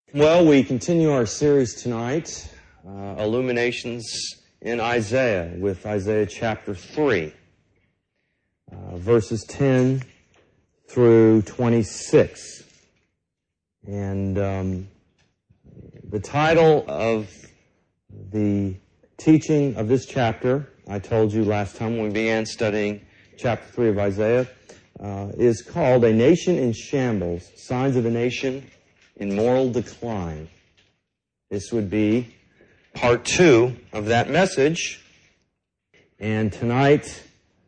Well, we continue our series tonight, Illuminations in Isaiah, with Isaiah chapter 3, verses 10 through 26. And the title of the teaching of this chapter, I told you last time when we began studying chapter 3 of Isaiah, is called A Nation in Shambles, Signs of a Nation in Moral Decline. This would be part 2 of that message. And tonight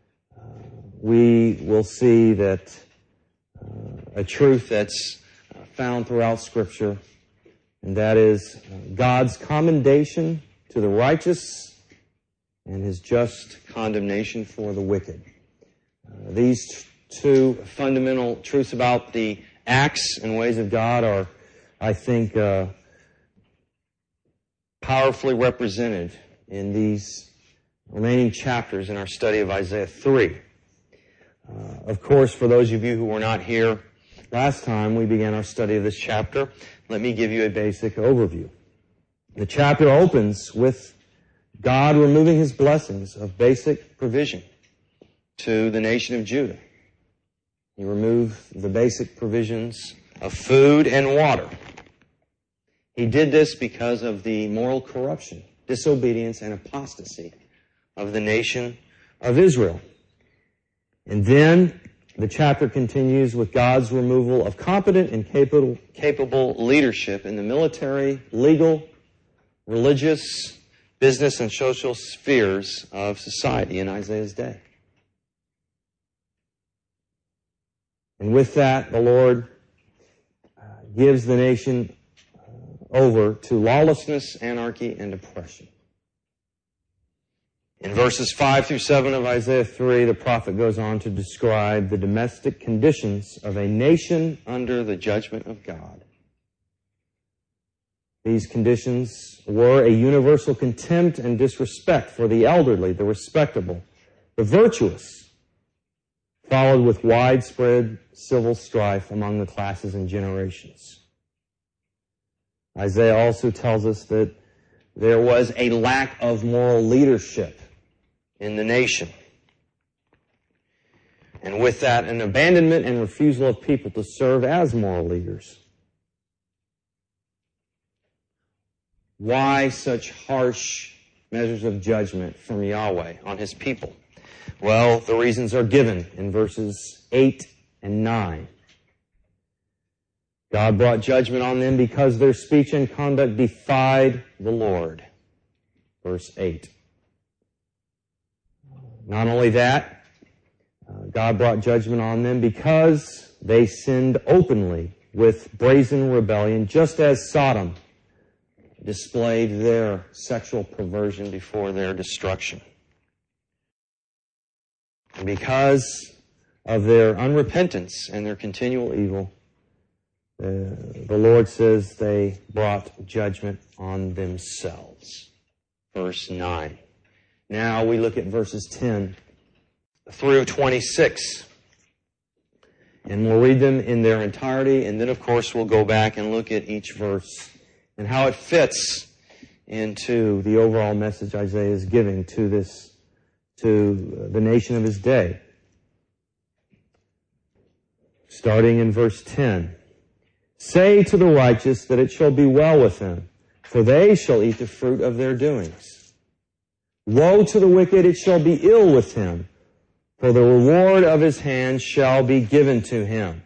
we will see that a truth that's found throughout Scripture, and that is God's commendation to the righteous and His just condemnation for the wicked. These two fundamental truths about the acts and ways of God are, I think, powerfully represented in these remaining chapters in our study of Isaiah 3. Of course, for those of you who were not here last time we began our study of this chapter, let me give you a basic overview. The chapter opens with God removing His blessings of basic provision to the nation of Judah. He removed the basic provisions of food and water. He did this because of the moral corruption, disobedience, and apostasy of the nation of Israel. And then the chapter continues with God's removal of competent and capable leadership in the military, legal, religious, business, and social spheres of society in Isaiah's day. And with that, the Lord gives the nation over to lawlessness, anarchy, and oppression. In verses 5 through 7 of Isaiah 3, the prophet goes on to describe the domestic conditions of a nation under the judgment of God. These conditions were a universal contempt and disrespect for the elderly, the respectable, the virtuous, followed with widespread civil strife among the classes and generations. Isaiah also tells us that there was a lack of moral leadership in the nation. And with that, an abandonment and refusal of people to serve as moral leaders. Why such harsh measures of judgment from Yahweh on His people? Well, the reasons are given in verses 8 and 9. God brought judgment on them because their speech and conduct defied the Lord. Verse 8. Not only that, God brought judgment on them because they sinned openly with brazen rebellion, just as Sodom displayed their sexual perversion before their destruction. And because of their unrepentance and their continual evil, the Lord says they brought judgment on themselves. Verse 9. Now we look at verses 10 through 26. And we'll read them in their entirety, and then of course we'll go back and look at each verse and how it fits into the overall message Isaiah is giving to the nation of his day. Starting in verse 10. Say to the righteous that it shall be well with them, for they shall eat the fruit of their doings. Woe to the wicked, it shall be ill with him, for the reward of his hand shall be given to him.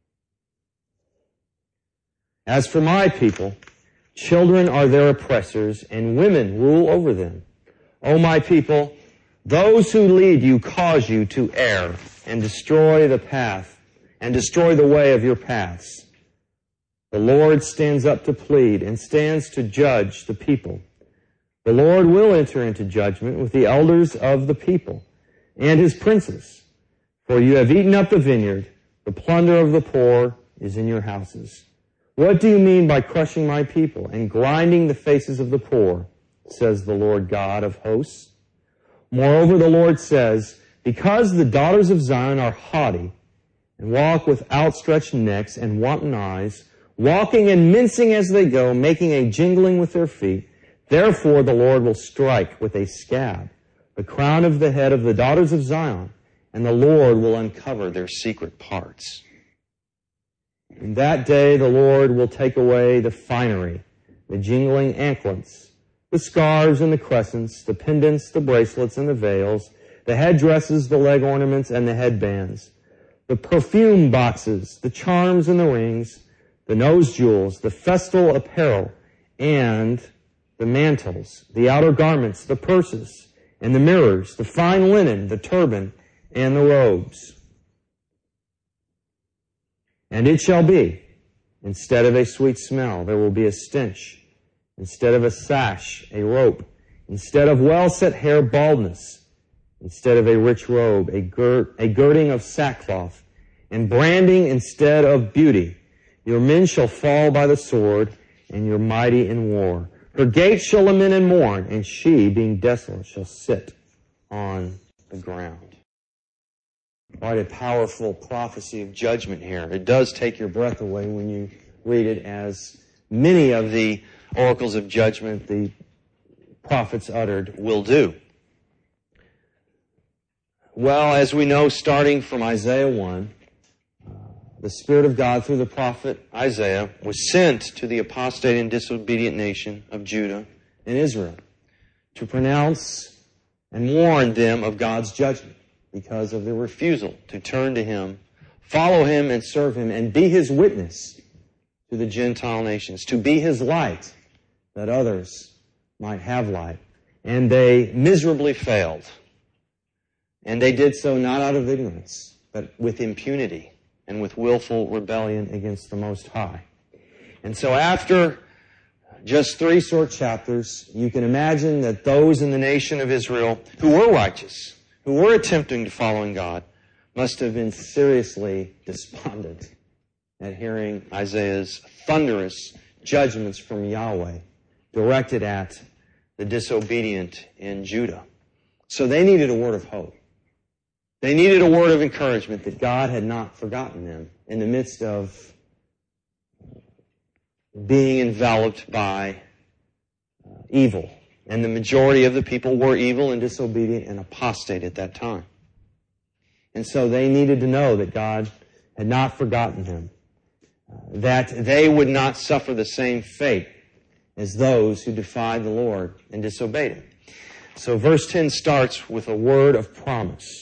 As for my people, children are their oppressors, and women rule over them. O my people, those who lead you cause you to err, and destroy the path, and destroy the way of your paths. The Lord stands up to plead and stands to judge the people. The Lord will enter into judgment with the elders of the people and His princes. For you have eaten up the vineyard, the plunder of the poor is in your houses. What do you mean by crushing my people and grinding the faces of the poor, says the Lord God of hosts? Moreover, the Lord says, because the daughters of Zion are haughty and walk with outstretched necks and wanton eyes, walking and mincing as they go, making a jingling with their feet. Therefore the Lord will strike with a scab the crown of the head of the daughters of Zion, and the Lord will uncover their secret parts. In that day the Lord will take away the finery, the jingling anklets, the scarves and the crescents, the pendants, the bracelets and the veils, the headdresses, the leg ornaments, and the headbands, the perfume boxes, the charms and the rings, the nose jewels, the festal apparel, and the mantles, the outer garments, the purses, and the mirrors, the fine linen, the turban, and the robes. And it shall be, instead of a sweet smell, there will be a stench. Instead of a sash, a rope. Instead of well-set hair, baldness. Instead of a rich robe, a girding of sackcloth. And branding instead of beauty. Your men shall fall by the sword, and your mighty in war. Her gates shall lament and mourn, and she, being desolate, shall sit on the ground. Quite a powerful prophecy of judgment here. It does take your breath away when you read it, as many of the oracles of judgment the prophets uttered will do. Well, as we know, starting from Isaiah 1, the Spirit of God through the prophet Isaiah was sent to the apostate and disobedient nation of Judah and Israel to pronounce and warn them of God's judgment because of their refusal to turn to Him, follow Him and serve Him, and be His witness to the Gentile nations, to be His light that others might have light. And they miserably failed. And they did so not out of ignorance, but with impunity and with willful rebellion against the Most High. And so after just 3 short chapters, you can imagine that those in the nation of Israel who were righteous, who were attempting to follow God, must have been seriously despondent at hearing Isaiah's thunderous judgments from Yahweh directed at the disobedient in Judah. So they needed a word of hope. They needed a word of encouragement that God had not forgotten them in the midst of being enveloped by evil. And the majority of the people were evil and disobedient and apostate at that time. And so they needed to know that God had not forgotten them, that they would not suffer the same fate as those who defied the Lord and disobeyed Him. So verse 10 starts with a word of promise.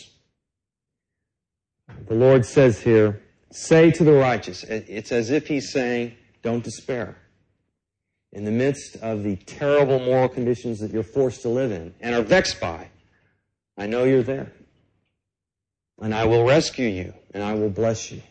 The Lord says here, say to the righteous. It's as if He's saying, don't despair. In the midst of the terrible moral conditions that you're forced to live in and are vexed by, I know you're there. And I will rescue you, and I will bless you.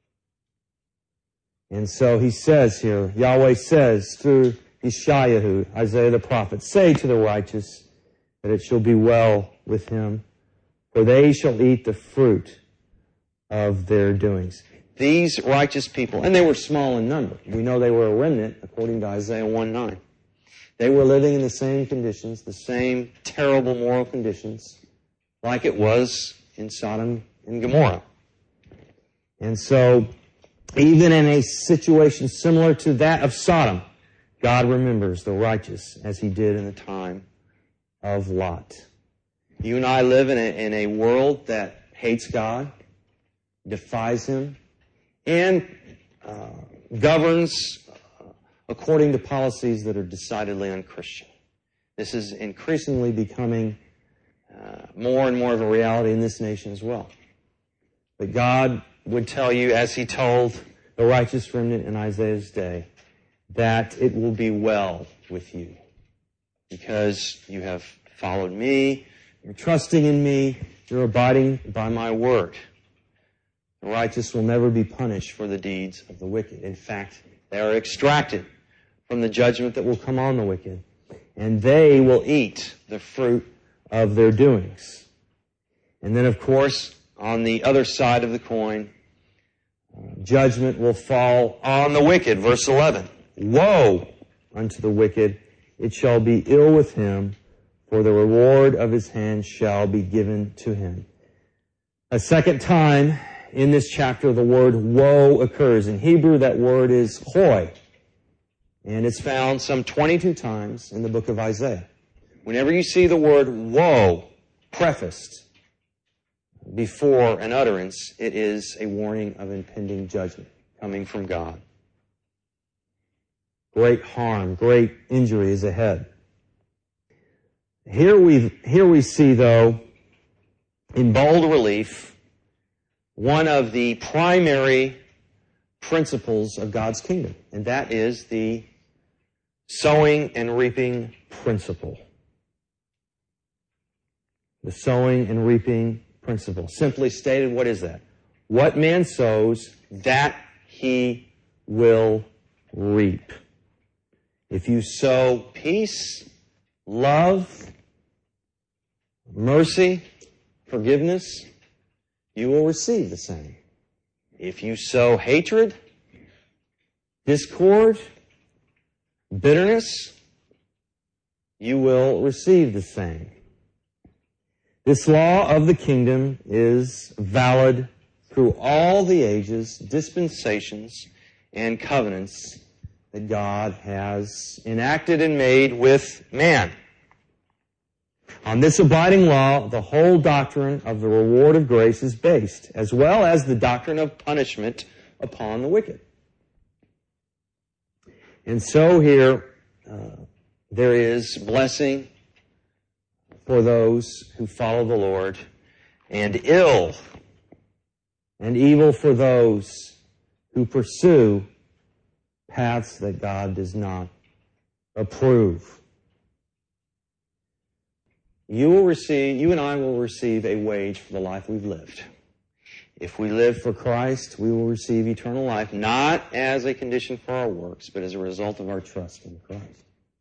And so He says here, Yahweh says through Yeshayahu, Isaiah the prophet, say to the righteous that it shall be well with him, for they shall eat the fruit of their doings. These righteous people, and they were small in number. We know they were a remnant, according to Isaiah 1:9. They were living in the same conditions, the same terrible moral conditions, like it was in Sodom and Gomorrah. And so, even in a situation similar to that of Sodom, God remembers the righteous as He did in the time of Lot. You and I live in a world that hates God, defies Him, and governs according to policies that are decidedly unchristian. This is increasingly becoming more and more of a reality in this nation as well. But God would tell you, as He told the righteous remnant in Isaiah's day, that it will be well with you because you have followed Me, you're trusting in Me, you're abiding by My word. The righteous will never be punished for the deeds of the wicked. In fact, they are extracted from the judgment that will come on the wicked, and they will eat the fruit of their doings. And then, of course, on the other side of the coin, judgment will fall on the wicked. Verse 11, woe unto the wicked, it shall be ill with him, for the reward of his hand shall be given to him. A second time in this chapter, the word woe occurs. In Hebrew, that word is hoi. And it's found some 22 times in the book of Isaiah. Whenever you see the word woe prefaced before an utterance, it is a warning of impending judgment coming from God. Great harm, great injury is ahead. Here we see, though, in bold relief, one of the primary principles of God's kingdom, and that is the sowing and reaping principle. The sowing and reaping principle. Simply stated, what is that? What man sows, that he will reap. If you sow peace, love, mercy, forgiveness, you will receive the same. If you sow hatred, discord, bitterness, you will receive the same. This law of the kingdom is valid through all the ages, dispensations, and covenants that God has enacted and made with man. On this abiding law, the whole doctrine of the reward of grace is based, as well as the doctrine of punishment upon the wicked. And so here, there is blessing for those who follow the Lord, and ill and evil for those who pursue paths that God does not approve. You and I will receive a wage for the life we've lived. If we live for Christ, we will receive eternal life, not as a condition for our works, but as a result of our trust in Christ.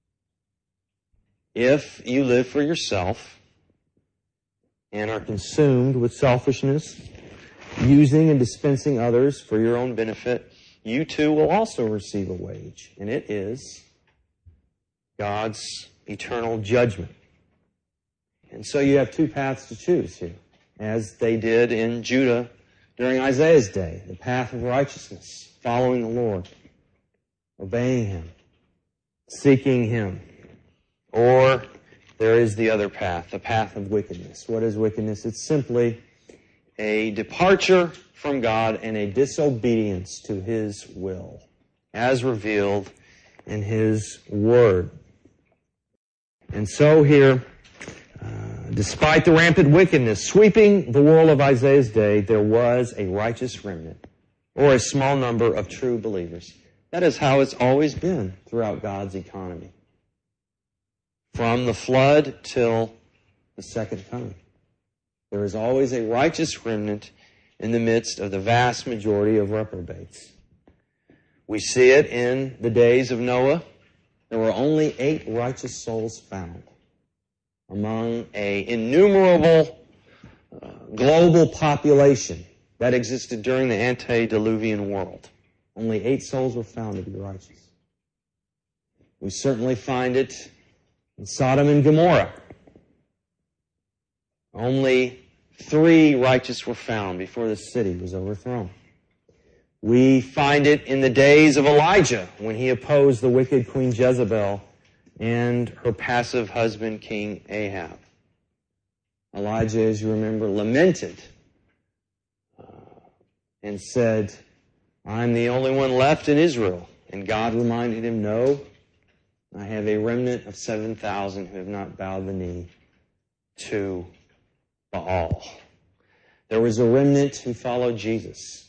If you live for yourself and are consumed with selfishness, using and dispensing others for your own benefit, you too will also receive a wage, and it is God's eternal judgment. And so you have two paths to choose here, as they did in Judah during Isaiah's day, the path of righteousness, following the Lord, obeying Him, seeking Him. Or there is the other path, the path of wickedness. What is wickedness? It's simply a departure from God and a disobedience to His will, as revealed in His Word. And so here, despite the rampant wickedness sweeping the world of Isaiah's day, there was a righteous remnant, or a small number of true believers. That is how it's always been throughout God's economy. From the flood till the second coming. There is always a righteous remnant in the midst of the vast majority of reprobates. We see it in the days of Noah. There were only 8 righteous souls found among an innumerable global population that existed during the antediluvian world. Only 8 souls were found to be righteous. We certainly find it in Sodom and Gomorrah. Only 3 righteous were found before the city was overthrown. We find it in the days of Elijah when he opposed the wicked Queen Jezebel and her passive husband, King Ahab. Elijah, as you remember, lamented and said, "I'm the only one left in Israel." And God reminded him, "No, I have a remnant of 7,000 who have not bowed the knee to Baal." There was a remnant who followed Jesus.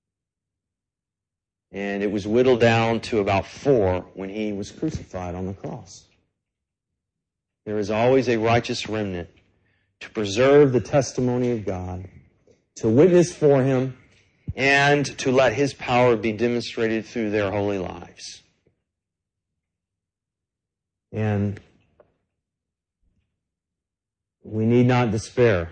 And it was whittled down to about 4 when he was crucified on the cross. There is always a righteous remnant to preserve the testimony of God, to witness for Him, and to let His power be demonstrated through their holy lives. And we need not despair,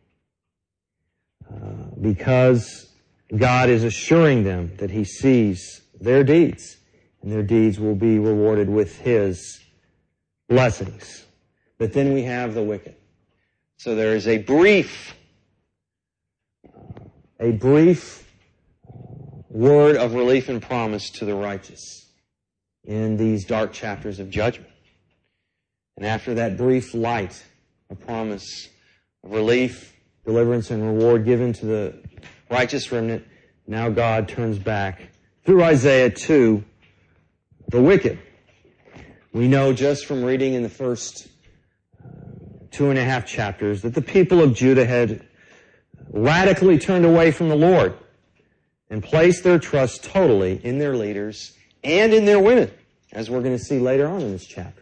because God is assuring them that He sees their deeds, and their deeds will be rewarded with His blessings. But then we have the wicked. So there is a brief a brief word of relief and promise to the righteous in these dark chapters of judgment. And after that brief light, a promise of relief, deliverance, and reward given to the righteous remnant, now God turns back through Isaiah to the wicked. We know just from reading in the first 2.5 chapters that the people of Judah had radically turned away from the Lord and placed their trust totally in their leaders and in their women, as we're going to see later on in this chapter.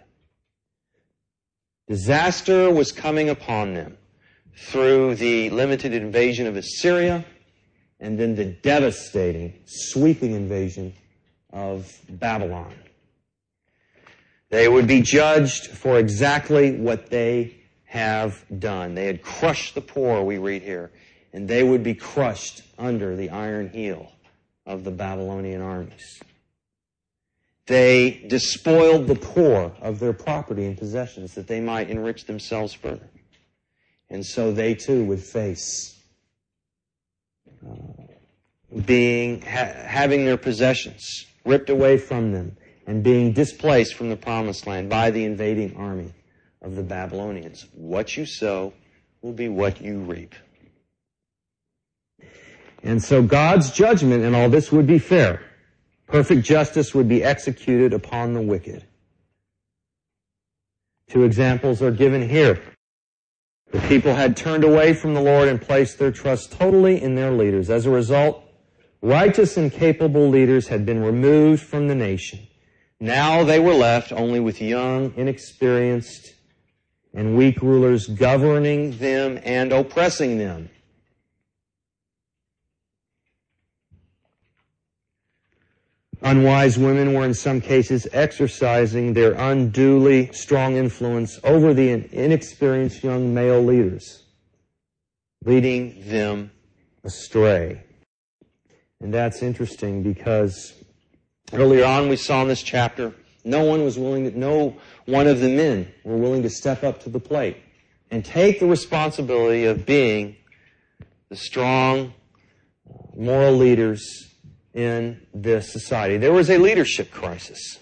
Disaster was coming upon them through the limited invasion of Assyria and then the devastating, sweeping invasion of Babylon. They would be judged for exactly what they have done. They had crushed the poor, we read here, and they would be crushed under the iron heel of the Babylonian armies. They despoiled the poor of their property and possessions that they might enrich themselves further. And so they too would face having their possessions ripped away from them and being displaced from the promised land by the invading army of the Babylonians. What you sow will be what you reap. And so God's judgment in all this would be fair. Perfect justice would be executed upon the wicked. 2 examples are given here. The people had turned away from the Lord and placed their trust totally in their leaders. As a result, righteous and capable leaders had been removed from the nation. Now they were left only with young, inexperienced, and weak rulers governing them and oppressing them. Unwise women were in some cases exercising their unduly strong influence over the inexperienced young male leaders, leading them astray. And that's interesting because earlier on we saw in this chapter, no one of the men were willing to step up to the plate and take the responsibility of being the strong moral leaders in this society. There was a leadership crisis.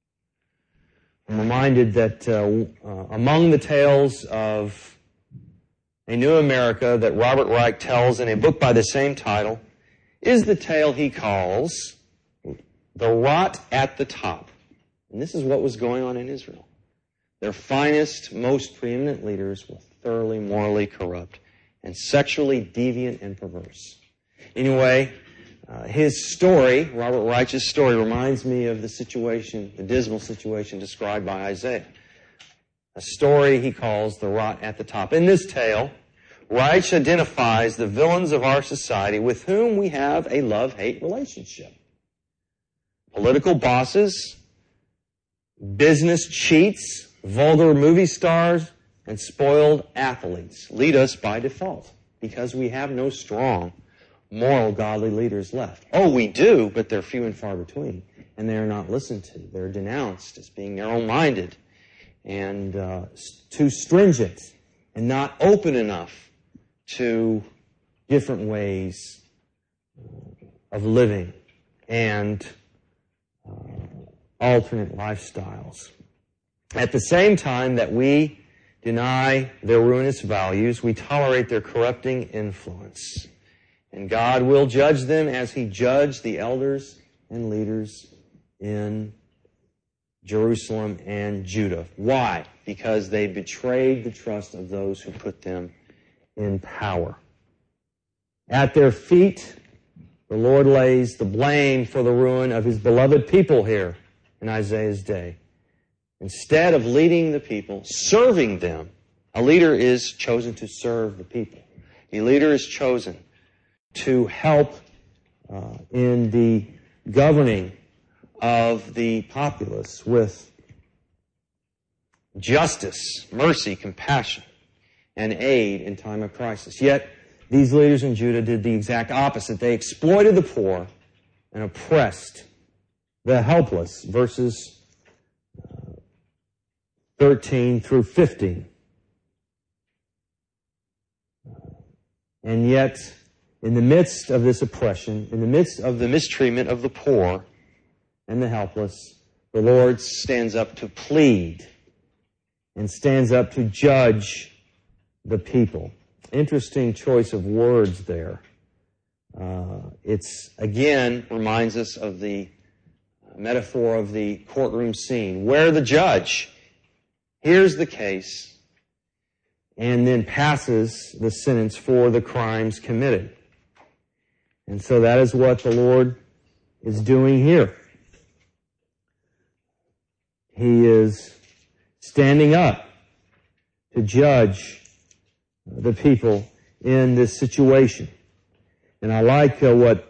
I'm reminded that among the tales of a new America that Robert Reich tells in a book by the same title is the tale he calls The Rot at the Top. And this is what was going on in Israel. Their finest, most preeminent leaders were thoroughly morally corrupt and sexually deviant and perverse. Anyway, his story, Robert Reich's story, reminds me of the situation, the dismal situation described by Isaiah. A story he calls The Rot at the Top. In this tale, Reich identifies the villains of our society with whom we have a love-hate relationship. Political bosses, business cheats, vulgar movie stars, and spoiled athletes lead us by default because we have no strong, moral, godly leaders left. Oh, we do, but they're few and far between, and they are not listened to. They're denounced as being narrow-minded and too stringent and not open enough to different ways of living and alternate lifestyles. At the same time that we deny their ruinous values, we tolerate their corrupting influence. And God will judge them as He judged the elders and leaders in Jerusalem and Judah. Why? Because they betrayed the trust of those who put them in power. At their feet, the Lord lays the blame for the ruin of His beloved people here in Isaiah's day. Instead of leading the people, serving them, a leader is chosen to serve the people. A leader is chosen to help in the governing of the populace with justice, mercy, compassion, and aid in time of crisis. Yet, these leaders in Judah did the exact opposite. They exploited the poor and oppressed the helpless, verses 13 through 15. And yet, in the midst of this oppression, in the midst of the mistreatment of the poor and the helpless, the Lord stands up to plead and stands up to judge the people. Interesting choice of words there. It's, again, reminds us of the metaphor of the courtroom scene, where the judge hears the case and then passes the sentence for the crimes committed. And so that is what the Lord is doing here. He is standing up to judge the people in this situation. And I like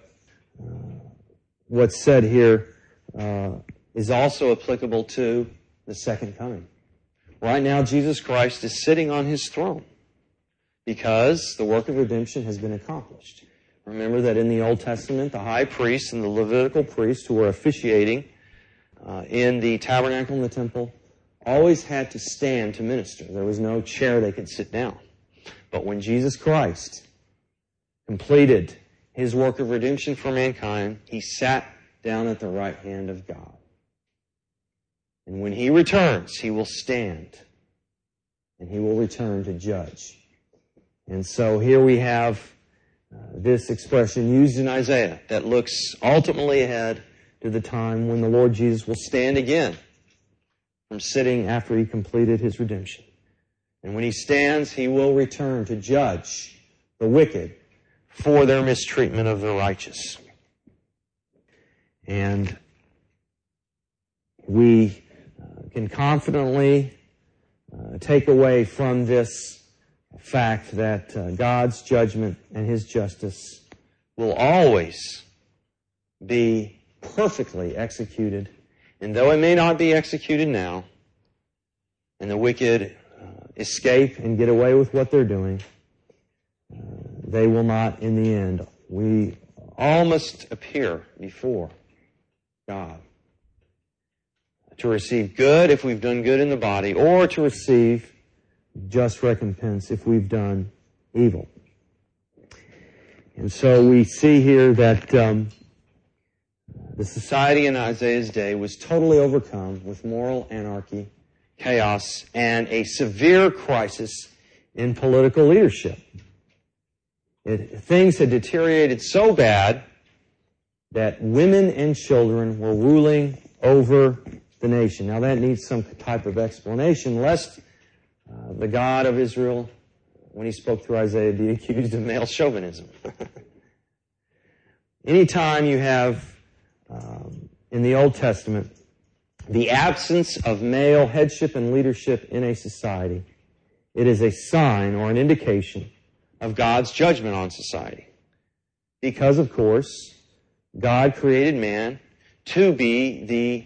what's said here is also applicable to the second coming. Right now, Jesus Christ is sitting on His throne because the work of redemption has been accomplished. Remember that in the Old Testament, the high priest and the Levitical priests who were officiating in the tabernacle and the temple always had to stand to minister. There was no chair they could sit down. But when Jesus Christ completed His work of redemption for mankind, He sat down at the right hand of God. And when He returns, He will stand and He will return to judge. And so here we have this expression used in Isaiah that looks ultimately ahead to the time when the Lord Jesus will stand again from sitting after He completed His redemption. And when He stands, He will return to judge the wicked for their mistreatment of the righteous. And we can confidently take away from this fact that God's judgment and His justice will always be perfectly executed. And though it may not be executed now, and the wicked escape and get away with what they're doing, they will not in the end. We all must appear before God to receive good if we've done good in the body, or to receive just recompense if we've done evil. And so we see here that the society in Isaiah's day was totally overcome with moral anarchy, chaos, and a severe crisis in political leadership. Things had deteriorated so bad that women and children were ruling over the nation. Now that needs some type of explanation, lest the God of Israel, when He spoke through Isaiah, be accused of male chauvinism. Anytime you have, in the Old Testament, the absence of male headship and leadership in a society, it is a sign or an indication of God's judgment on society. Because, of course, God created man to be the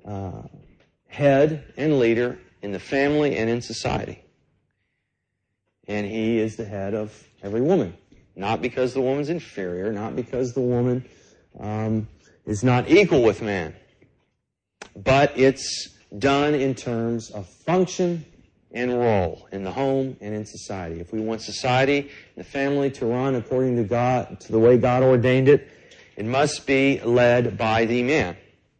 head and leader in the family and in society. And He is the head of every woman. Not because the woman's inferior, not because the woman is not equal with man. But it's done in terms of function and role in the home and in society. If we want society and the family to run according to God, to the way God ordained it, it must be led by the man.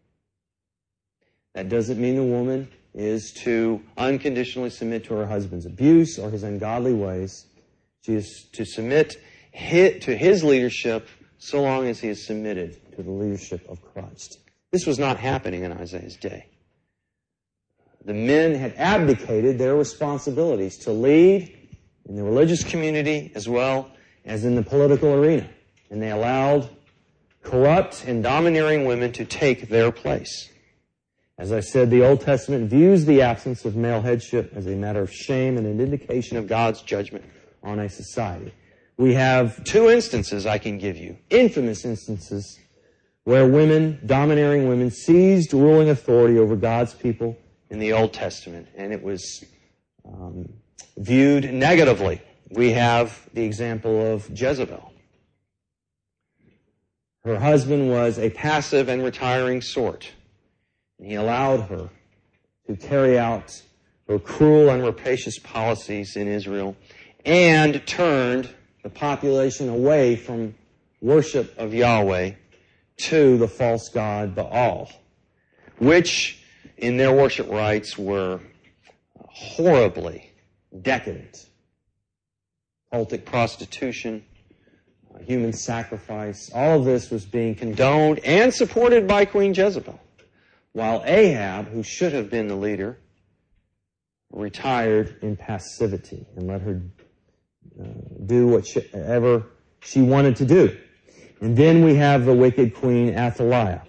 That doesn't mean the woman is to unconditionally submit to her husband's abuse or his ungodly ways. She is to submit to his leadership so long as he is submitted to the leadership of Christ. This was not happening in Isaiah's day. The men had abdicated their responsibilities to lead in the religious community as well as in the political arena. And they allowed corrupt and domineering women to take their place. As I said, the Old Testament views the absence of male headship as a matter of shame and an indication of God's judgment on a society. We have two instances I can give you, infamous instances, where women, domineering women, seized ruling authority over God's people in the Old Testament, and it was viewed negatively. We have the example of Jezebel. Her husband was a passive and retiring sort, and he allowed her to carry out her cruel and rapacious policies in Israel and turned the population away from worship of Yahweh to the false god Baal, which in their worship rites were horribly decadent. Cultic prostitution, human sacrifice, all of this was being condoned and supported by Queen Jezebel. While Ahab, who should have been the leader, retired in passivity and let her do whatever she wanted to do. And then we have the wicked queen Athaliah.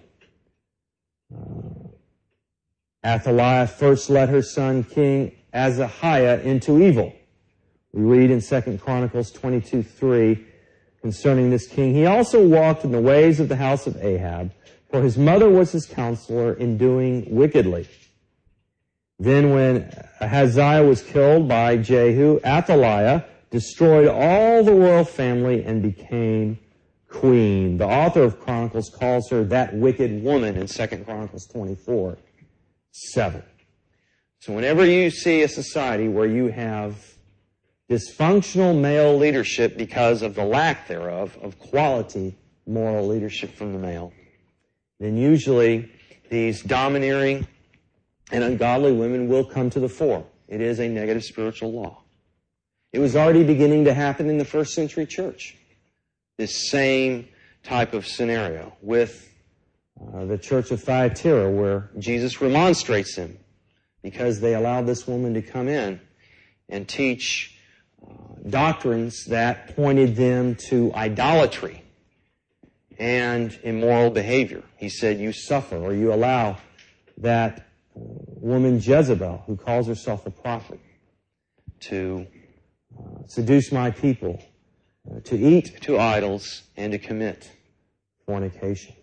Athaliah first led her son King Ahaziah into evil. We read in 2 Chronicles 22:3 concerning this king. He also walked in the ways of the house of Ahab, for his mother was his counselor in doing wickedly. Then when Ahaziah was killed by Jehu, Athaliah destroyed all the royal family and became queen. The author of Chronicles calls her that wicked woman in 2 Chronicles 24:7. So whenever you see a society where you have dysfunctional male leadership because of the lack thereof of quality moral leadership from the male, then usually these domineering and ungodly women will come to the fore. It is a negative spiritual law. It was already beginning to happen in the first century church. This same type of scenario with the church of Thyatira, where Jesus remonstrates them because they allowed this woman to come in and teach doctrines that pointed them to idolatry and immoral behavior. He said, you suffer or you allow that woman Jezebel, who calls herself a prophet, to seduce my people, to eat to idols, and to commit fornication.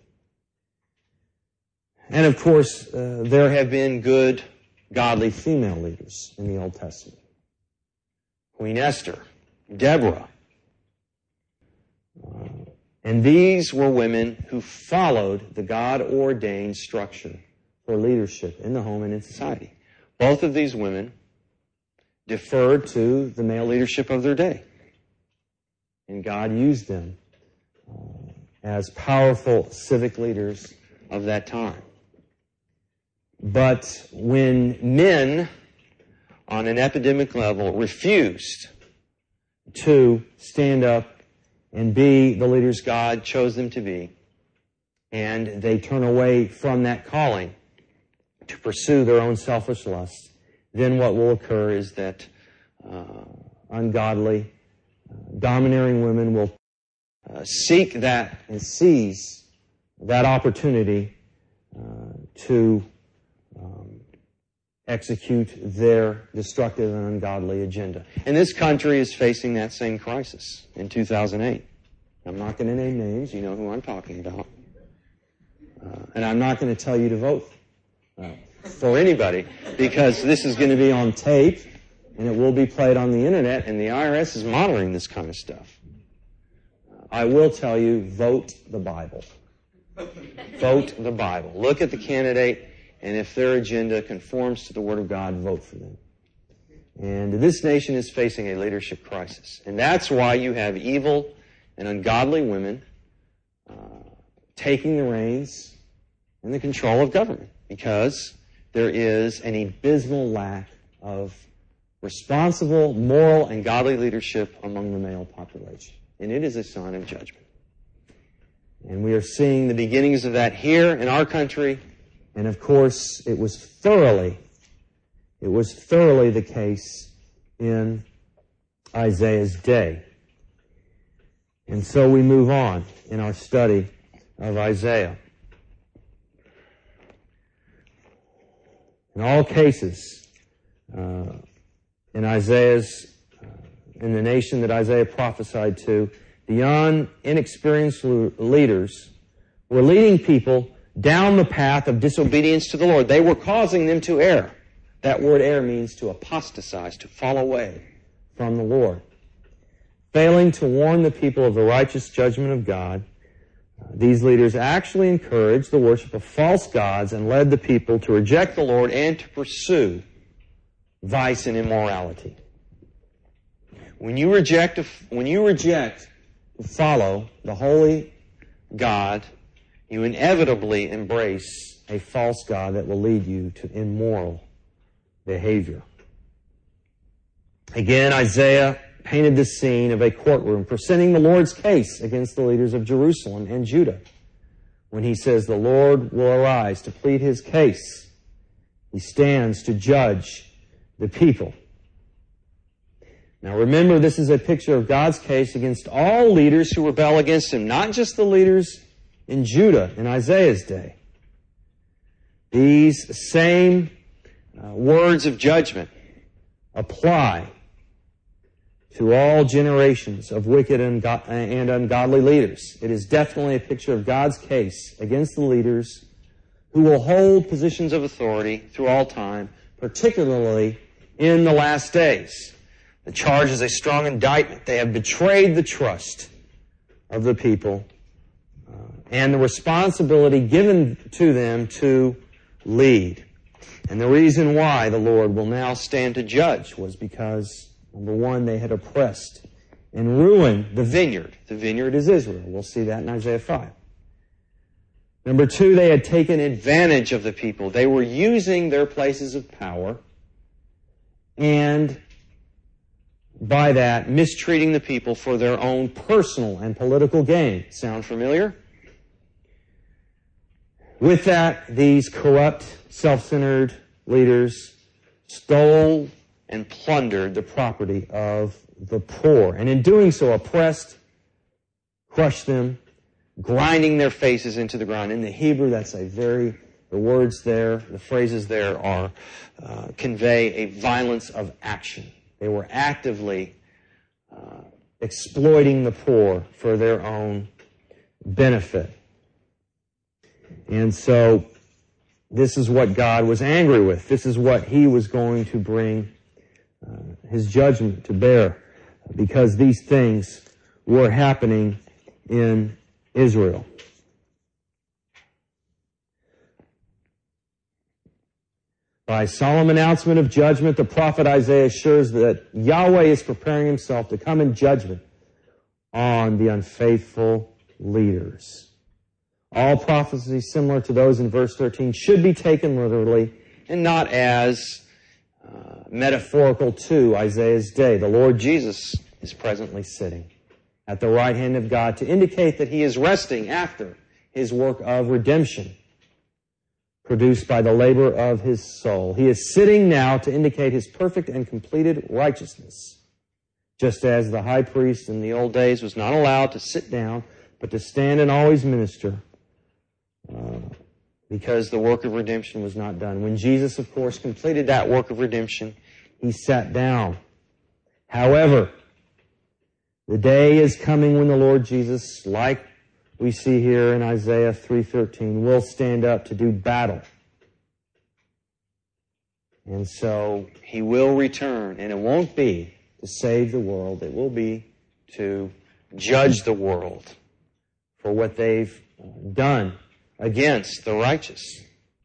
And of course, there have been good, godly female leaders in the Old Testament. Queen Esther, Deborah. And these were women who followed the God-ordained structure for leadership in the home and in society. Both of these women deferred to the male leadership of their day. And God used them as powerful civic leaders of that time. But when men on an epidemic level refused to stand up and be the leaders God chose them to be, and they turn away from that calling to pursue their own selfish lusts, then what will occur is that ungodly, domineering women will seek that and seize that opportunity to execute their destructive and ungodly agenda. And this country is facing that same crisis in 2008. I'm not going to name names. You know who I'm talking about. And I'm not going to tell you to vote for anybody, because this is going to be on tape and it will be played on the internet, and the IRS is monitoring this kind of stuff. I will tell you, vote the Bible. Vote the Bible. Look at the candidate, and if their agenda conforms to the Word of God, vote for them. And this nation is facing a leadership crisis. And that's why you have evil and ungodly women taking the reins and the control of government, because there is an abysmal lack of responsible, moral, and godly leadership among the male population. And it is a sign of judgment. And we are seeing the beginnings of that here in our country. And of course, it was thoroughly the case in Isaiah's day. And so we move on in our study of Isaiah. In all cases, in the nation that Isaiah prophesied to, the inexperienced leaders were leading people down the path of disobedience to the Lord. They were causing them to err. That word err means to apostatize, to fall away from the Lord. Failing to warn the people of the righteous judgment of God, these leaders actually encouraged the worship of false gods and led the people to reject the Lord and to pursue vice and immorality. When you reject to follow the holy God, you inevitably embrace a false God that will lead you to immoral behavior. Again, Isaiah painted the scene of a courtroom presenting the Lord's case against the leaders of Jerusalem and Judah. When he says the Lord will arise to plead his case, he stands to judge the people. Now remember, this is a picture of God's case against all leaders who rebel against him, not just the leaders in Judah in Isaiah's day. These same words of judgment apply to all generations of wicked and ungodly leaders. It is definitely a picture of God's case against the leaders who will hold positions of authority through all time, particularly in the last days. The charge is a strong indictment. They have betrayed the trust of the people and the responsibility given to them to lead. And the reason why the Lord will now stand to judge was because, number one, they had oppressed and ruined the vineyard. The vineyard is Israel. We'll see that in Isaiah 5. Number two, they had taken advantage of the people. They were using their places of power and by that mistreating the people for their own personal and political gain. Sound familiar? With that, these corrupt, self-centered leaders stole and plundered the property of the poor, and in doing so oppressed, crushed them, grinding their faces into the ground. In the Hebrew, the words there, the phrases there are convey a violence of action. They were actively exploiting the poor for their own benefit. And so this is what God was angry with. This is what he was going to bring his judgment to bear, because these things were happening in Israel. By solemn announcement of judgment, the prophet Isaiah assures that Yahweh is preparing himself to come in judgment on the unfaithful leaders. All prophecies similar to those in verse 13 should be taken literally and not as metaphorical to Isaiah's day. The Lord Jesus is presently sitting at the right hand of God to indicate that he is resting after his work of redemption produced by the labor of his soul. He is sitting now to indicate his perfect and completed righteousness, just as the high priest in the old days was not allowed to sit down, but to stand and always minister, because the work of redemption was not done. When Jesus, of course, completed that work of redemption, he sat down. However, the day is coming when the Lord Jesus, like we see here in Isaiah 3:13, will stand up to do battle. And so he will return, and it won't be to save the world. It will be to judge the world for what they've done against the righteous.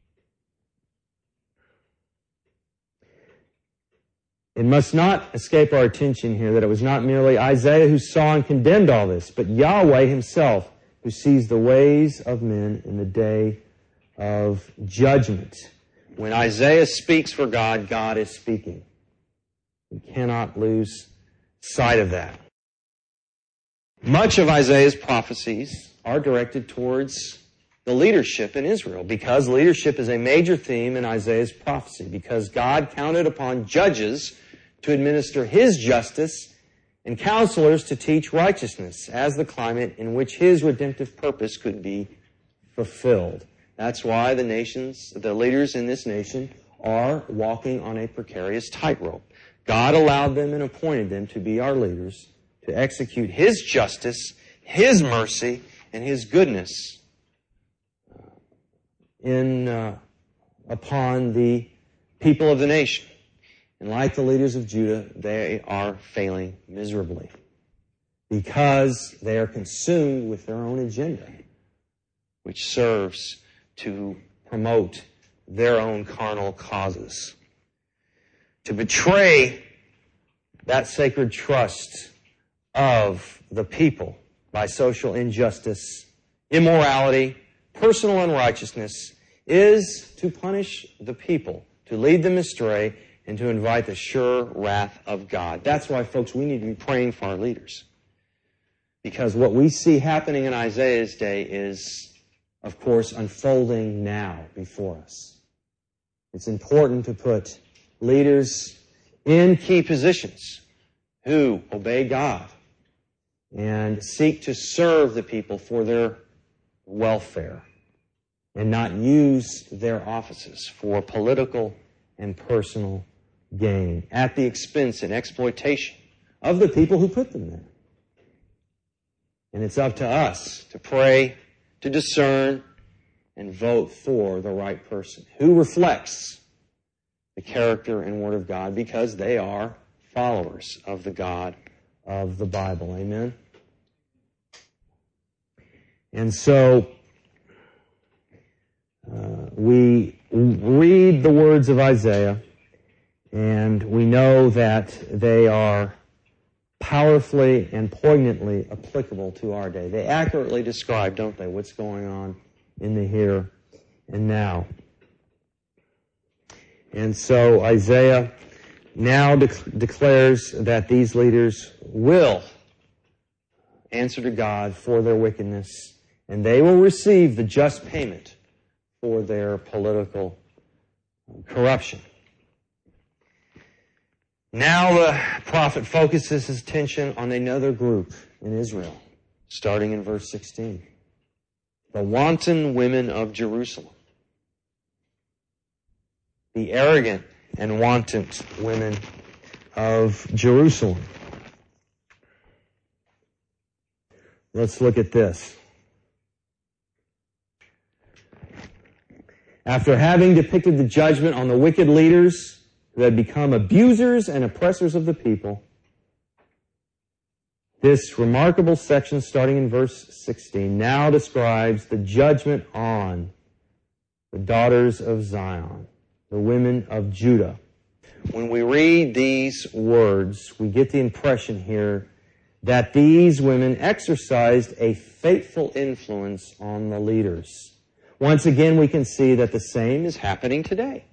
It must not escape our attention here that it was not merely Isaiah who saw and condemned all this, but Yahweh himself who sees the ways of men in the day of judgment. When Isaiah speaks for God, God is speaking. We cannot lose sight of that. Much of Isaiah's prophecies are directed towards the leadership in Israel, because leadership is a major theme in Isaiah's prophecy, because God counted upon judges to administer his justice and counselors to teach righteousness as the climate in which his redemptive purpose could be fulfilled. That's why the leaders in this nation are walking on a precarious tightrope. God allowed them and appointed them to be our leaders, to execute his justice, his mercy, and his goodness upon the people of the nation. And like the leaders of Judah, they are failing miserably because they are consumed with their own agenda, which serves to promote their own carnal causes. To betray that sacred trust of the people by social injustice, immorality, personal unrighteousness, is to punish the people, to lead them astray, and to invite the sure wrath of God. That's why, folks, we need to be praying for our leaders. Because what we see happening in Isaiah's day is, of course, unfolding now before us. It's important to put leaders in key positions who obey God and seek to serve the people for their welfare and not use their offices for political and personal gain at the expense and exploitation of the people who put them there. And it's up to us to pray, to discern, and vote for the right person who reflects the character and Word of God, because they are followers of the God of the Bible. Amen? And so we read the words of Isaiah, and we know that they are powerfully and poignantly applicable to our day. They accurately describe, don't they, what's going on in the here and now. And so Isaiah now declares that these leaders will answer to God for their wickedness, and they will receive the just payment for their political corruption. Now the prophet focuses his attention on another group in Israel, starting in verse 16. The wanton women of Jerusalem. The arrogant and wanton women of Jerusalem. Let's look at this. After having depicted the judgment on the wicked leaders who had become abusers and oppressors of the people, this remarkable section, starting in verse 16, now describes the judgment on the daughters of Zion, the women of Judah. When we read these words, we get the impression here that these women exercised a fateful influence on the leaders. Once again, we can see that the same is happening today.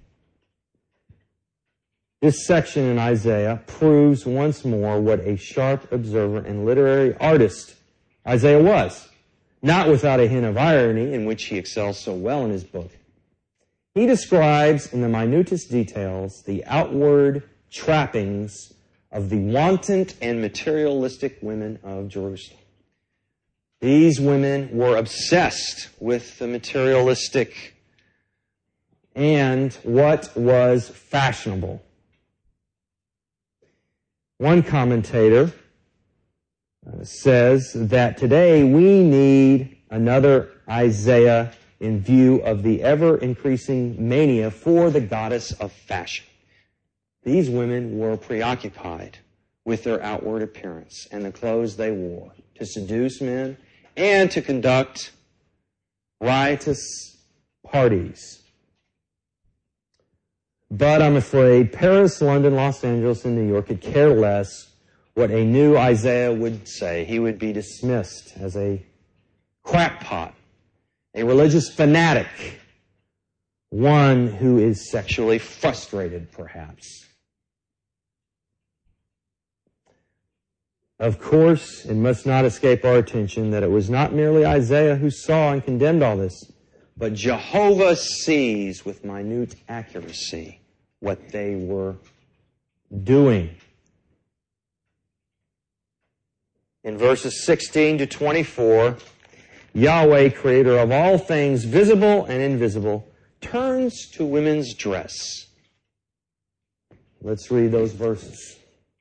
This section in Isaiah proves once more what a sharp observer and literary artist Isaiah was, not without a hint of irony, in which he excels so well in his book. He describes in the minutest details the outward trappings of the wanton and materialistic women of Jerusalem. These women were obsessed with the materialistic and what was fashionable. One commentator says that today we need another Isaiah in view of the ever-increasing mania for the goddess of fashion. These women were preoccupied with their outward appearance and the clothes they wore to seduce men and to conduct riotous parties. But I'm afraid Paris, London, Los Angeles, and New York could care less what a new Isaiah would say. He would be dismissed as a crackpot, a religious fanatic, one who is sexually frustrated, perhaps. Of course, it must not escape our attention that it was not merely Isaiah who saw and condemned all this, but Jehovah sees with minute accuracy what they were doing. In verses 16 to 24, Yahweh, creator of all things visible and invisible, turns to women's dress. Let's read those verses.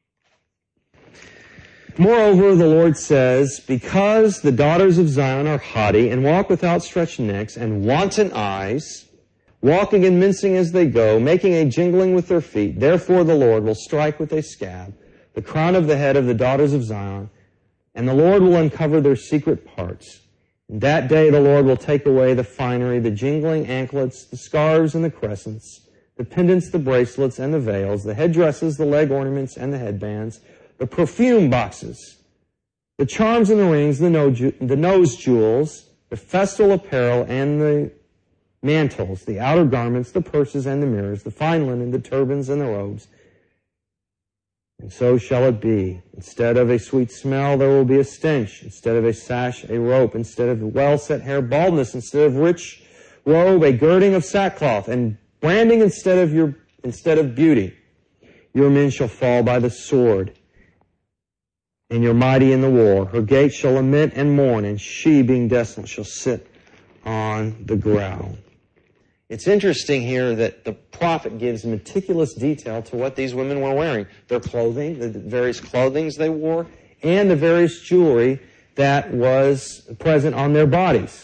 Moreover, the Lord says, because the daughters of Zion are haughty and walk with outstretched necks and wanton eyes, walking and mincing as they go, making a jingling with their feet, therefore the Lord will strike with a scab the crown of the head of the daughters of Zion, and the Lord will uncover their secret parts. In that day the Lord will take away the finery, the jingling anklets, the scarves and the crescents, the pendants, the bracelets, and the veils, the headdresses, the leg ornaments, and the headbands, the perfume boxes, the charms and the rings, the nose jewels, the festal apparel, and the mantles, the outer garments, the purses and the mirrors, the fine linen, the turbans and the robes. And so shall it be. Instead of a sweet smell, there will be a stench. Instead of a sash, a rope. Instead of well-set hair, baldness. Instead of rich robe, a girding of sackcloth. And branding instead of beauty. Your men shall fall by the sword, and your mighty in the war. Her gates shall lament and mourn, and she, being desolate, shall sit on the ground. It's interesting here that the prophet gives meticulous detail to what these women were wearing. Their clothing, the various clothings they wore, and the various jewelry that was present on their bodies.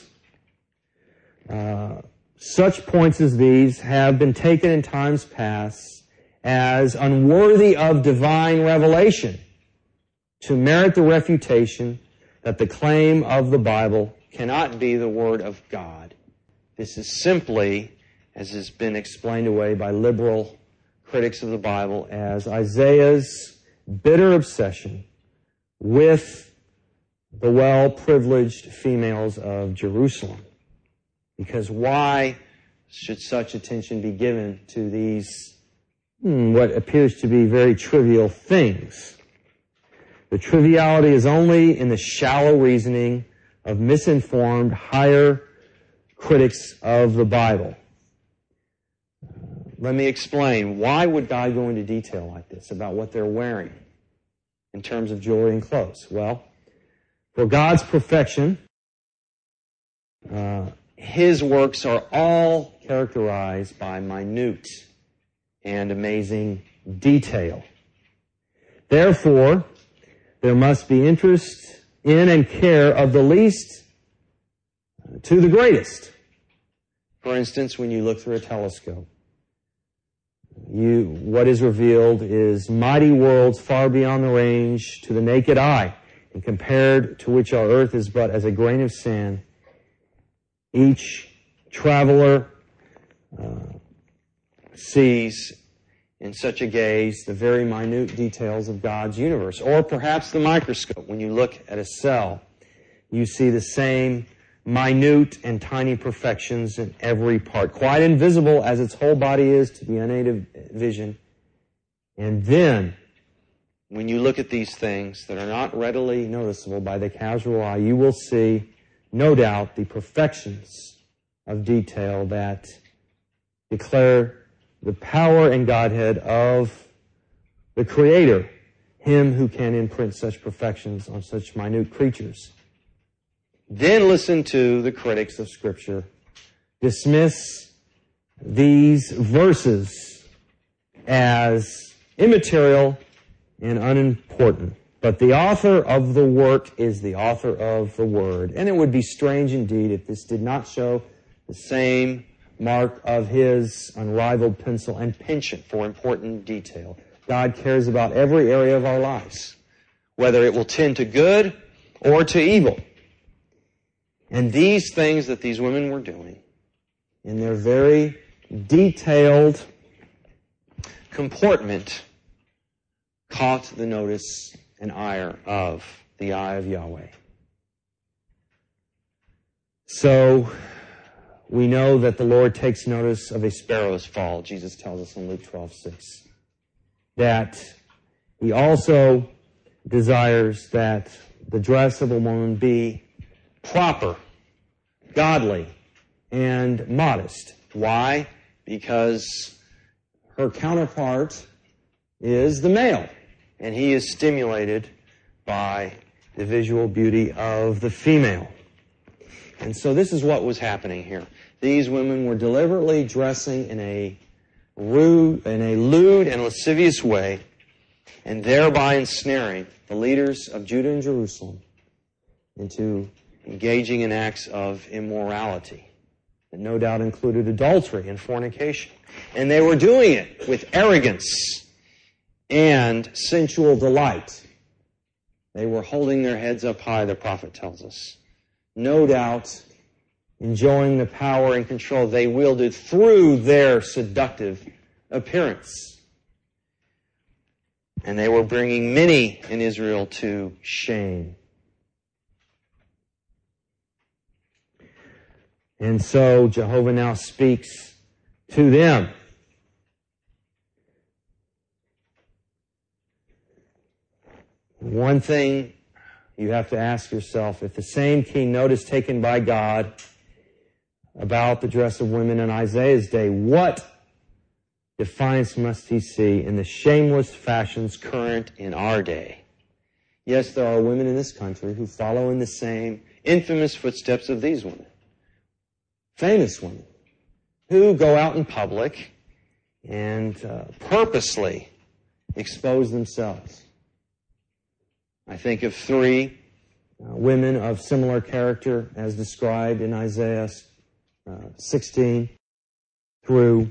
Such points as these have been taken in times past as unworthy of divine revelation to merit the refutation that the claim of the Bible cannot be the Word of God. This is simply, as has been explained away by liberal critics of the Bible, as Isaiah's bitter obsession with the well-privileged females of Jerusalem. Because why should such attention be given to these, what appears to be very trivial things? The triviality is only in the shallow reasoning of misinformed, higher critics of the Bible. Let me explain. Why would God go into detail like this about what they're wearing in terms of jewelry and clothes? Well, for God's perfection, His works are all characterized by minute and amazing detail. Therefore, there must be interest in and care of the least to the greatest. For instance, when you look through a telescope, what is revealed is mighty worlds far beyond the range to the naked eye, and compared to which our earth is but as a grain of sand. Each traveler sees in such a gaze the very minute details of God's universe. Or perhaps the microscope. When you look at a cell, you see the same minute and tiny perfections in every part, quite invisible as its whole body is to the unaided vision. And then, when you look at these things that are not readily noticeable by the casual eye, you will see, no doubt, the perfections of detail that declare the power and Godhead of the Creator, Him who can imprint such perfections on such minute creatures. Then listen to the critics of Scripture dismiss these verses as immaterial and unimportant. But the author of the work is the author of the Word. And it would be strange indeed if this did not show the same mark of His unrivaled pencil and penchant for important detail. God cares about every area of our lives, whether it will tend to good or to evil. And these things that these women were doing, in their very detailed comportment, caught the notice and ire of the eye of Yahweh. So, we know that the Lord takes notice of a sparrow's fall, Jesus tells us in Luke 12:6. That He also desires that the dress of a woman be proper, godly, and modest. Why? Because her counterpart is the male, and he is stimulated by the visual beauty of the female. And so this is what was happening here. These women were deliberately dressing in a lewd and lascivious way, and thereby ensnaring the leaders of Judah and Jerusalem into engaging in acts of immorality that no doubt included adultery and fornication. And they were doing it with arrogance and sensual delight. They were holding their heads up high, the prophet tells us. No doubt enjoying the power and control they wielded through their seductive appearance. And they were bringing many in Israel to shame. And so Jehovah now speaks to them. One thing you have to ask yourself, if the same keen note is taken by God about the dress of women in Isaiah's day, what defiance must he see in the shameless fashions current in our day? Yes, there are women in this country who follow in the same infamous footsteps of these women. Famous women who go out in public and purposely expose themselves. I think of three women of similar character as described in Isaiah 16 through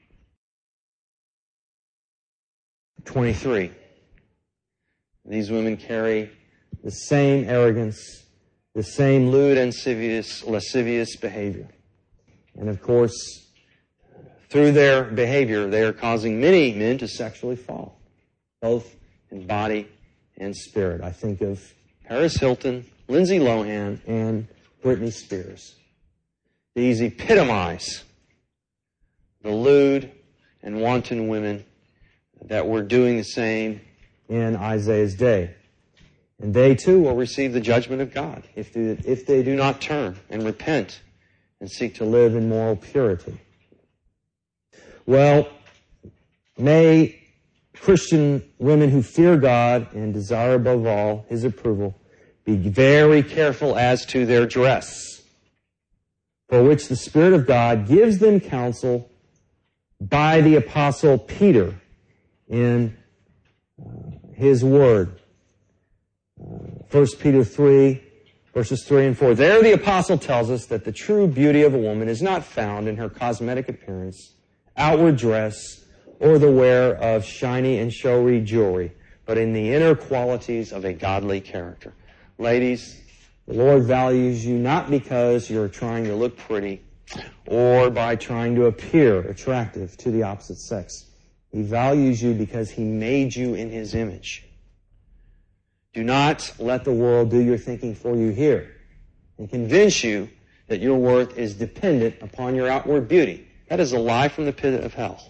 23. These women carry the same arrogance, the same lewd and lascivious behavior. And of course, through their behavior, they are causing many men to sexually fall, both in body and spirit. I think of Paris Hilton, Lindsay Lohan, and Britney Spears. These epitomize the lewd and wanton women that were doing the same in Isaiah's day. And they too will receive the judgment of God if they do not turn and repent and seek to live in moral purity. Well, may Christian women who fear God and desire above all His approval be very careful as to their dress, for which the Spirit of God gives them counsel by the Apostle Peter in his Word. 1 Peter 3, verses 3 and 4. There the Apostle tells us that the true beauty of a woman is not found in her cosmetic appearance, outward dress, or the wear of shiny and showy jewelry, but in the inner qualities of a godly character. Ladies, the Lord values you not because you're trying to look pretty or by trying to appear attractive to the opposite sex. He values you because He made you in His image. Do not let the world do your thinking for you here and convince you that your worth is dependent upon your outward beauty. That is a lie from the pit of hell.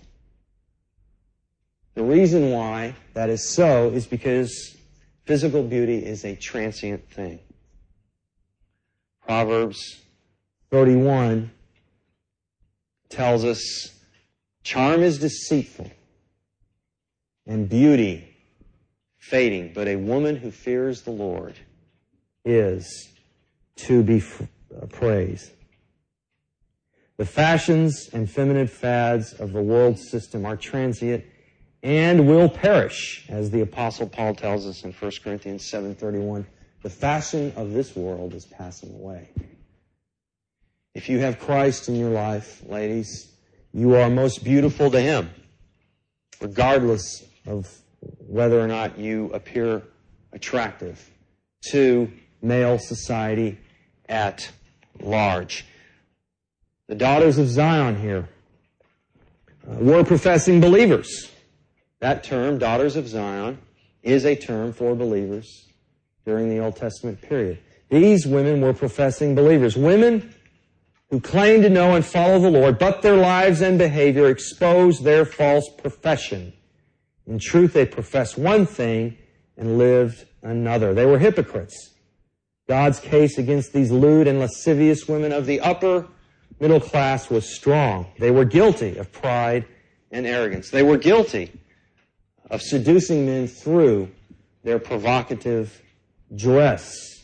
The reason why that is so is because physical beauty is a transient thing. Proverbs 31 tells us, charm is deceitful and beauty fading, but a woman who fears the Lord is to be praised. The fashions and feminine fads of the world system are transient and will perish, as the Apostle Paul tells us in 1 Corinthians 7:31. The fashion of this world is passing away. If you have Christ in your life, ladies, you are most beautiful to Him, regardless of whether or not you appear attractive to male society at large. The daughters of Zion here were professing believers. That term, daughters of Zion, is a term for believers during the Old Testament period. These women were professing believers. Women who claim to know and follow the Lord, but their lives and behavior expose their false profession. In truth, they professed one thing and lived another. They were hypocrites. God's case against these lewd and lascivious women of the upper middle class was strong. They were guilty of pride and arrogance. They were guilty of seducing men through their provocative dress.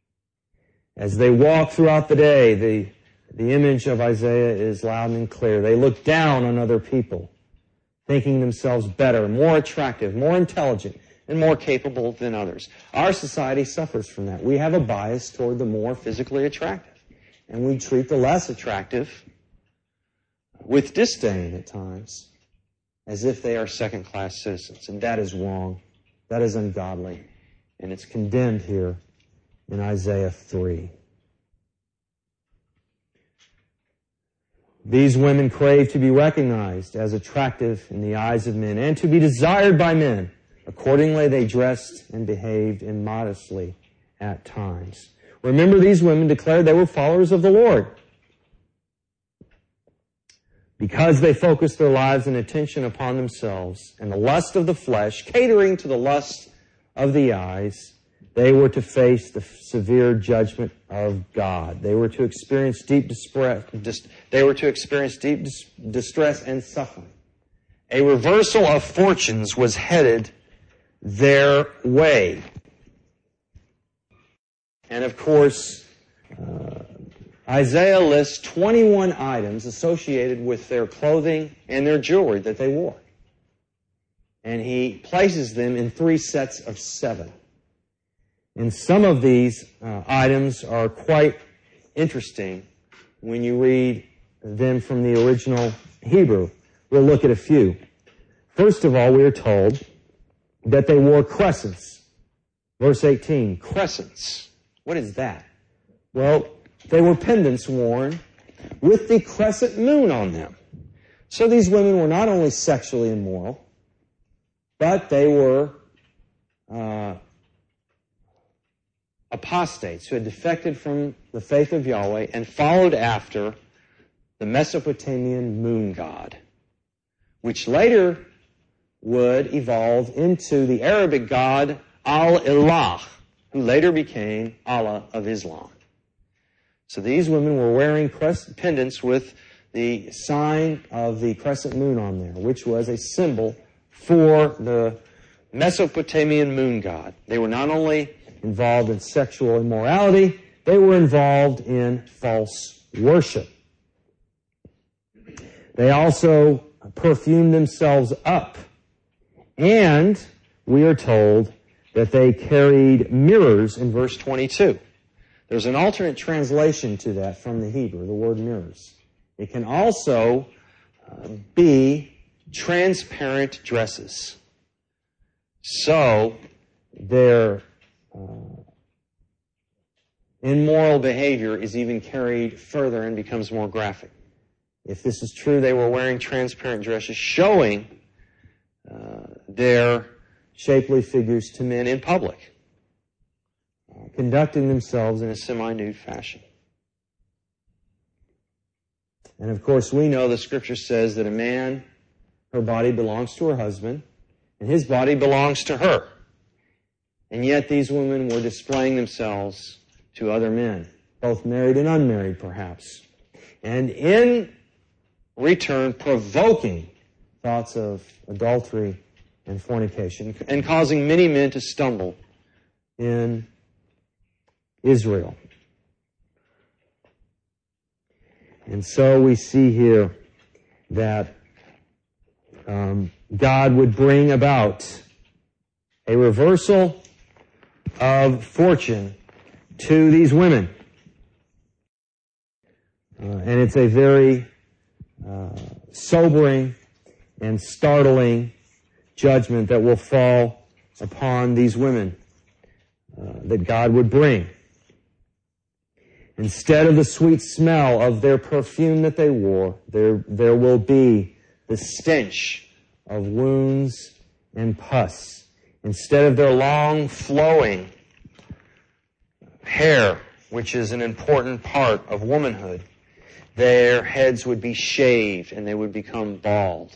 As they walk throughout the day, the image of Isaiah is loud and clear. They look down on other people, thinking themselves better, more attractive, more intelligent, and more capable than others. Our society suffers from that. We have a bias toward the more physically attractive, and we treat the less attractive with disdain at times, as if they are second-class citizens. And that is wrong. That is ungodly. And it's condemned here in Isaiah 3. These women craved to be recognized as attractive in the eyes of men and to be desired by men. Accordingly, they dressed and behaved immodestly at times. Remember, these women declared they were followers of the Lord. Because they focused their lives and attention upon themselves and the lust of the flesh, catering to the lust of the eyes, they were to face the severe judgment of God. They were to experience deep distress and suffering. A reversal of fortunes was headed their way. And of course, Isaiah lists 21 items associated with their clothing and their jewelry that they wore. And he places them in 3 sets of 7. And some of these items are quite interesting when you read them from the original Hebrew. We'll look at a few. First of all, we are told that they wore crescents. Verse 18, crescents. What is that? Well, they were pendants worn with the crescent moon on them. So these women were not only sexually immoral, but they were apostates who had defected from the faith of Yahweh and followed after the Mesopotamian moon god, which later would evolve into the Arabic god Al-Ilah, who later became Allah of Islam. So these women were wearing pendants with the sign of the crescent moon on there, which was a symbol for the Mesopotamian moon god. They were not only involved in sexual immorality, they were involved in false worship. They also perfumed themselves up. And we are told that they carried mirrors in verse 22. There's an alternate translation to that from the Hebrew, the word mirrors. It can also be transparent dresses. So their immoral behavior is even carried further and becomes more graphic. If this is true, they were wearing transparent dresses showing their shapely figures to men in public, conducting themselves in a semi-nude fashion. And of course, we know the Scripture says that a man, her body belongs to her husband, and his body belongs to her. And yet these women were displaying themselves to other men, both married and unmarried perhaps. And in return, provoking thoughts of adultery and fornication, and causing many men to stumble in Israel. And so we see here that God would bring about a reversal of fortune to these women. And it's a very sobering and startling judgment that will fall upon these women that God would bring. Instead of the sweet smell of their perfume that they wore, there will be the stench of wounds and pus. Instead of their long flowing hair, which is an important part of womanhood, their heads would be shaved and they would become bald.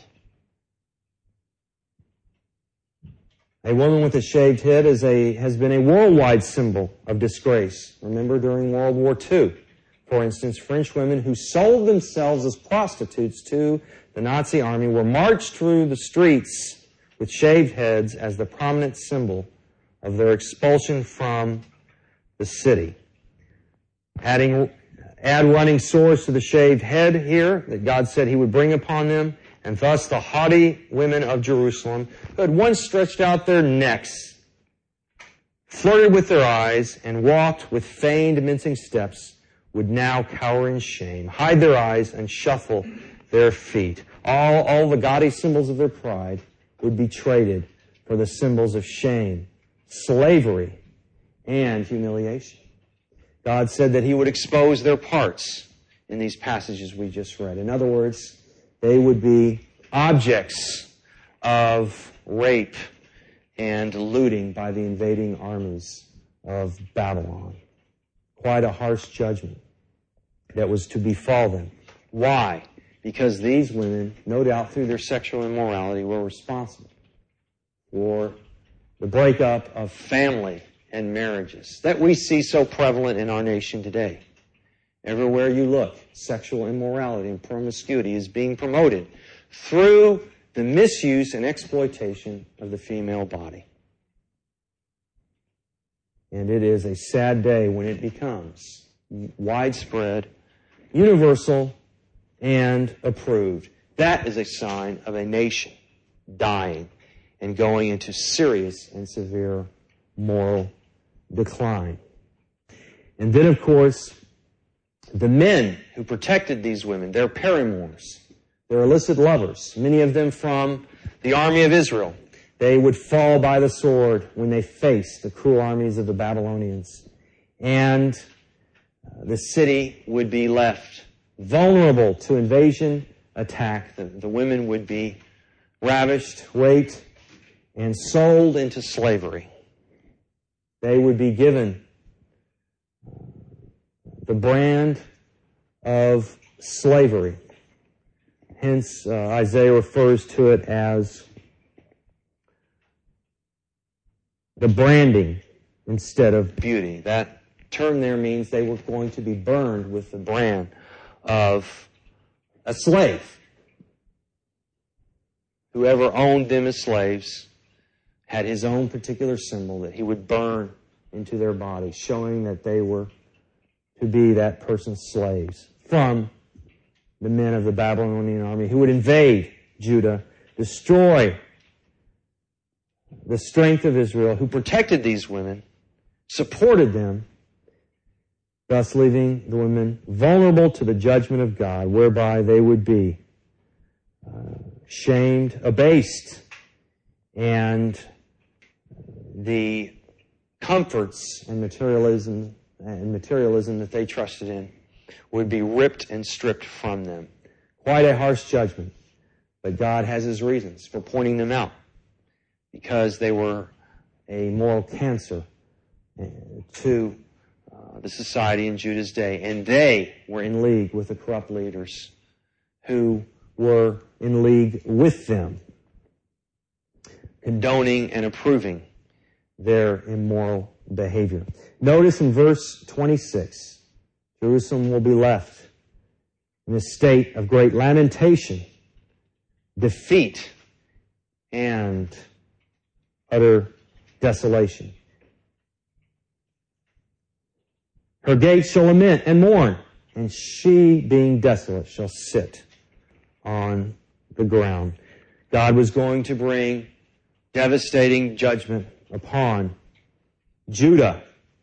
A woman with a shaved head has been a worldwide symbol of disgrace. Remember during World War II, for instance, French women who sold themselves as prostitutes to the Nazi army were marched through the streets with shaved heads as the prominent symbol of their expulsion from the city. Add running sores to the shaved head here that God said He would bring upon them, and thus the haughty women of Jerusalem, who had once stretched out their necks, flirted with their eyes, and walked with feigned mincing steps, would now cower in shame, hide their eyes, and shuffle their feet. All the gaudy symbols of their pride would be traded for the symbols of shame, slavery, and humiliation. God said that He would expose their parts in these passages we just read. In other words, they would be objects of rape and looting by the invading armies of Babylon. Quite a harsh judgment that was to befall them. Why? Because these women, no doubt through their sexual immorality, were responsible for the breakup of family and marriages that we see so prevalent in our nation today. Everywhere you look, sexual immorality and promiscuity is being promoted through the misuse and exploitation of the female body. And it is a sad day when it becomes widespread, universal, and approved. That is a sign of a nation dying and going into serious and severe moral decline. And then, of course, the men who protected these women, their paramours, their illicit lovers, many of them from the army of Israel, they would fall by the sword when they faced the cruel armies of the Babylonians. And the city would be left vulnerable to invasion, attack. The women would be ravished, raped, and sold into slavery. They would be given the brand of slavery. Hence, Isaiah refers to it as the branding instead of beauty. That term there means they were going to be burned with the brand of a slave. Whoever owned them as slaves had his own particular symbol that he would burn into their body, showing that they were to be that person's slaves from the men of the Babylonian army who would invade Judah, destroy the strength of Israel, who protected these women, supported them, thus leaving the women vulnerable to the judgment of God, whereby they would be shamed, abased, and the comforts and materialism that they trusted in would be ripped and stripped from them. Quite a harsh judgment, but God has His reasons for pointing them out, because they were a moral cancer to the society in Judah's day, and they were in league with the corrupt leaders who were in league with them, condoning and approving their immoral behavior. Notice in verse 26, Jerusalem will be left in a state of great lamentation, defeat, and utter desolation. Her gates shall lament and mourn, and she, being desolate, shall sit on the ground. God was going to bring devastating judgment upon Judah,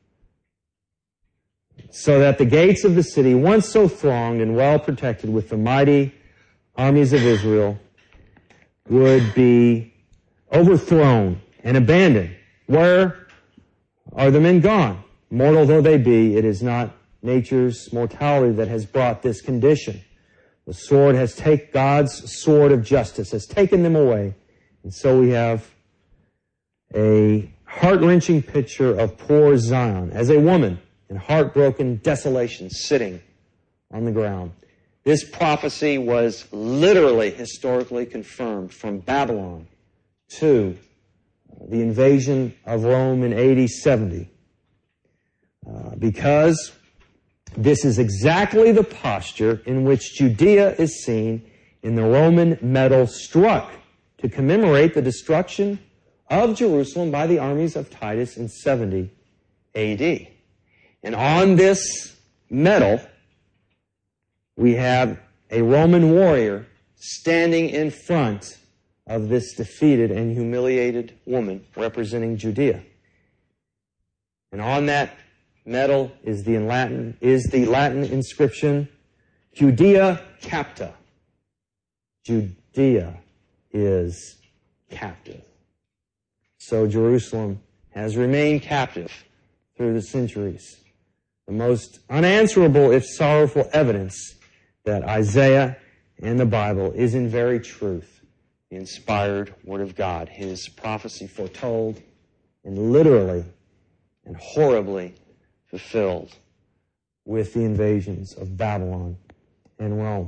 so that the gates of the city, once so thronged and well protected with the mighty armies of Israel, would be overthrown and abandoned. Where are the men gone? Mortal though they be, it is not nature's mortality that has brought this condition. The sword has taken, God's sword of justice has taken them away. And so we have a heart-wrenching picture of poor Zion as a woman in heartbroken desolation sitting on the ground. This prophecy was literally historically confirmed from Babylon to the invasion of Rome in AD 70. Because this is exactly the posture in which Judea is seen in the Roman medal struck to commemorate the destruction of Jerusalem by the armies of Titus in 70 AD. And on this medal, we have a Roman warrior standing in front of this defeated and humiliated woman representing Judea. And on that medal is the Latin inscription, Judea capta. Judea is captive. So Jerusalem has remained captive through the centuries the most unanswerable, if sorrowful, evidence that Isaiah and the Bible is in very truth the inspired Word of God, His prophecy foretold and literally and horribly fulfilled with the invasions of Babylon and Rome.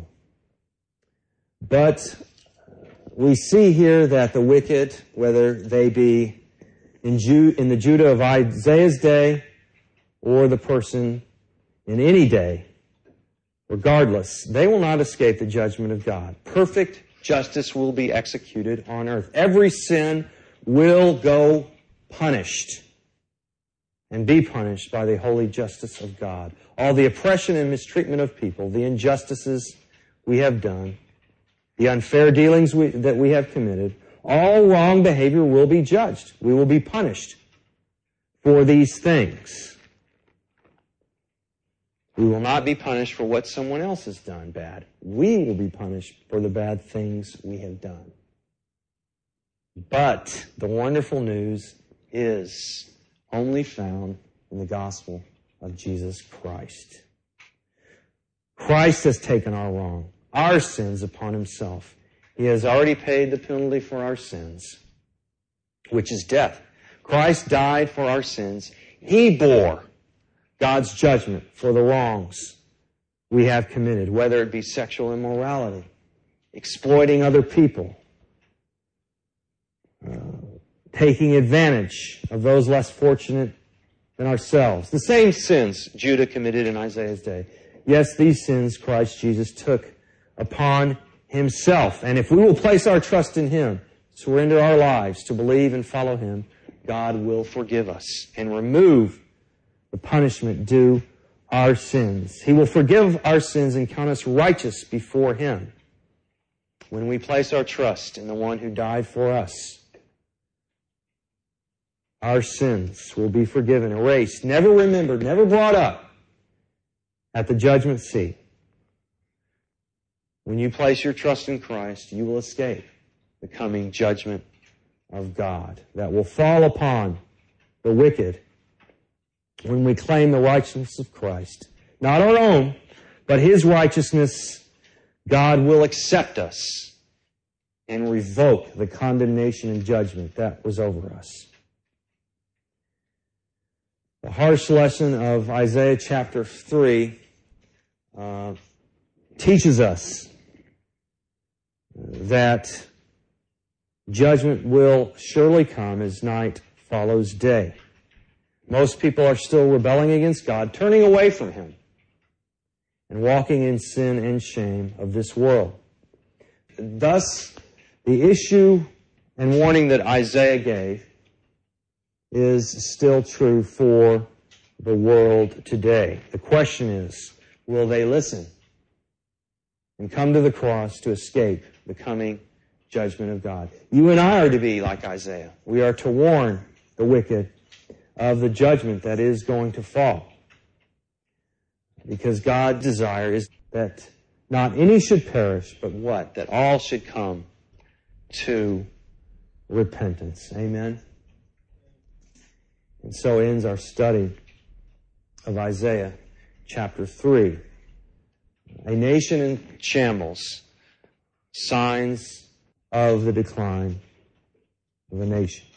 But we see here that the wicked, whether they be in the Judah of Isaiah's day or the person in any day, regardless, they will not escape the judgment of God. Perfect justice will be executed on earth. Every sin will go punished and be punished by the holy justice of God. All the oppression and mistreatment of people, the injustices we have done, the unfair dealings that we have committed, all wrong behavior will be judged. We will be punished for these things. We will not be punished for what someone else has done bad. We will be punished for the bad things we have done. But the wonderful news is only found in the gospel of Jesus Christ. Christ has taken our wrong, our sins upon Himself. He has already paid the penalty for our sins, which is death. Christ died for our sins. He bore God's judgment for the wrongs we have committed, whether it be sexual immorality, exploiting other people, taking advantage of those less fortunate than ourselves. The same sins Judah committed in Isaiah's day. Yes, these sins Christ Jesus took upon Himself. And if we will place our trust in Him, surrender our lives to believe and follow Him, God will forgive us and remove the punishment due our sins. He will forgive our sins and count us righteous before Him when we place our trust in the one who died for us. Our sins will be forgiven, erased, never remembered, never brought up at the judgment seat. When you place your trust in Christ, you will escape the coming judgment of God that will fall upon the wicked when we claim the righteousness of Christ. Not our own, but His righteousness. God will accept us and revoke the condemnation and judgment that was over us. The harsh lesson of Isaiah chapter 3 teaches us that judgment will surely come as night follows day. Most people are still rebelling against God, turning away from Him, and walking in sin and shame of this world. Thus, the issue and warning that Isaiah gave is still true for the world today. The question is, will they listen and come to the cross to escape the coming judgment of God? You and I are to be like Isaiah. We are to warn the wicked of the judgment that is going to fall. Because God's desire is that not any should perish, but what? That all should come to repentance. Amen? And so ends our study of Isaiah chapter 3. A nation in shambles. Signs of the decline of a nation.